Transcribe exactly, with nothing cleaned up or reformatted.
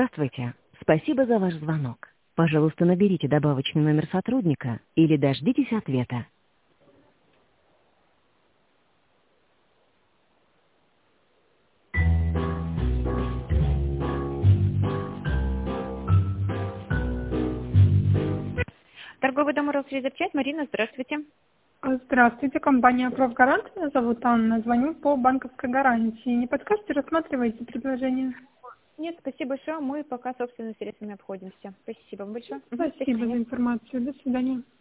Здравствуйте. Спасибо за ваш звонок. Пожалуйста, наберите добавочный номер сотрудника или дождитесь ответа. Торговый дом Росрезервчат. Марина, здравствуйте. Здравствуйте, компания «Профгарант». Меня зовут Анна. Звоню по банковской гарантии. Не подскажете, рассматриваете предложение? Нет, спасибо большое. Мы пока собственными средствами обходимся. Спасибо вам большое. Мгм, до Спасибо за свидания. информацию. До свидания.